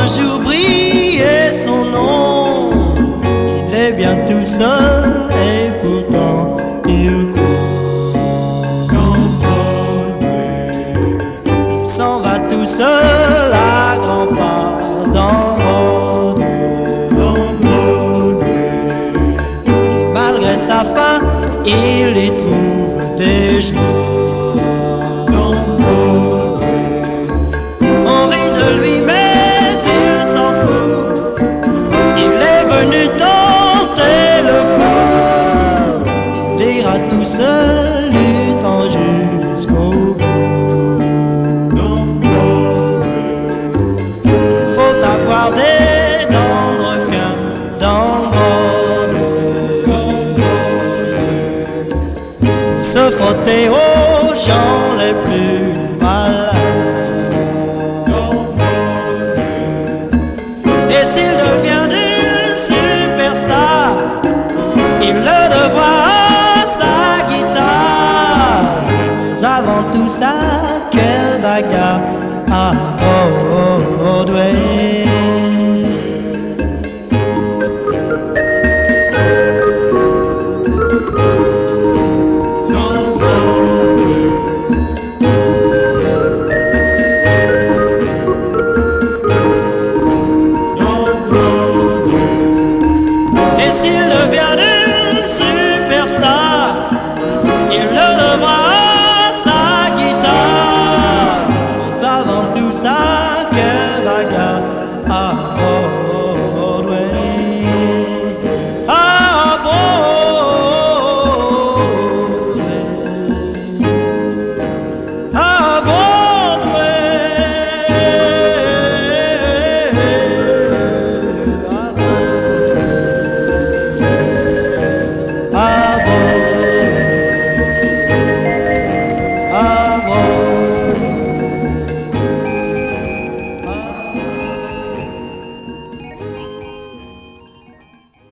un jour briller son nom. Il est bien tout seul et pourtant il croit. Il s'en va tout seul à grands pas dans Broadway. Malgré sa faim, il y trouve des joies. On rit de lui mais il s'en fout. Il est venu tenter le coup. Il ira tout seul luttant jusqu'au bout. Il faut avoir des dents de requin dans Broadway pour se frotter aux gens les plus malins. Et s'il devient une superstar, il le devra à sa guitare. Mais avant tout ça, quelle bagarre à Broadway. Et s'il devient une superstar, il le devra à sa guitare. Mais avant tout ça, quelle bagarre à Broadway. À Broadway. À Broadway. À Broadway.